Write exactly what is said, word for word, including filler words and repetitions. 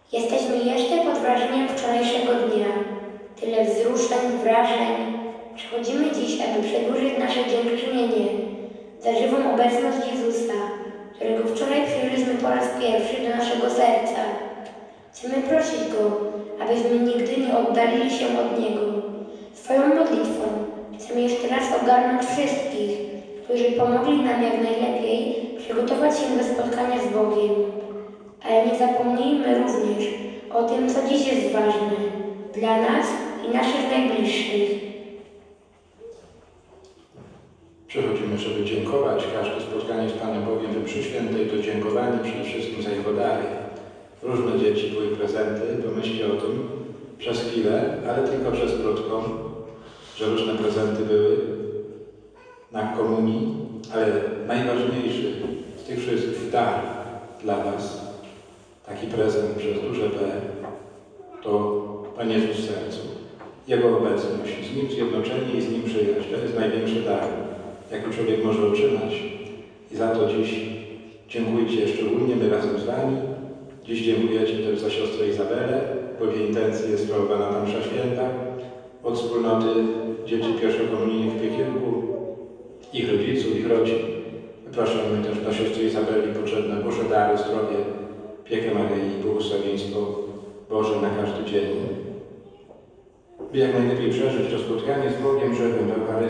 Jesteśmy jeszcze pod wrażeniem wczorajszego dnia. Tyle wzruszeń, wrażeń. Przychodzimy dziś, aby przedłużyć nasze dziękczynienie za żywą obecność Jezusa, którego wczoraj przyjęliśmy po raz pierwszy do naszego serca. Chcemy prosić Go, abyśmy nigdy nie oddalili się od Niego. Swoją modlitwą chcemy jeszcze raz ogarnąć wszystkich, którzy pomogli nam jak najlepiej przygotować się do spotkania z Bogiem. Ale nie zapomnijmy również o tym, co dziś jest ważne dla nas i naszych najbliższych. Przychodzimy, żeby dziękować. Każde spotkanie z Panem Bogiem we mszy świętej to dziękowanie przede wszystkim za Jego dary. Różne dzieci były prezenty, pomyślcie o tym przez chwilę, ale tylko przez krótką, że różne prezenty były na komunii, ale najważniejszy z tych wszystkich dar dla Was, taki prezent przez duże P, to Pan Jezus w sercu. Jego obecność, z Nim zjednoczenie i z Nim przyjaźń. To jest największy dar, jaki człowiek może otrzymać. I za to dziś dziękujcie szczególnie my razem z Wami. Dziś dziękujecie też za siostrę Izabelę, bo w jej intencji jest sprawowana ta msza święta. Od wspólnoty dzieci pierwszokomunijnych w Piekiełku, ich rodziców, ich rodzin. Wypraszamy też dla siostry Izabeli potrzebne Boże dary, zdrowie, opiekę Maryi i błogosławieństwo Boże na każdy dzień. By jak najlepiej przeżyć to spotkanie z Bogiem żywym w Eucharystii.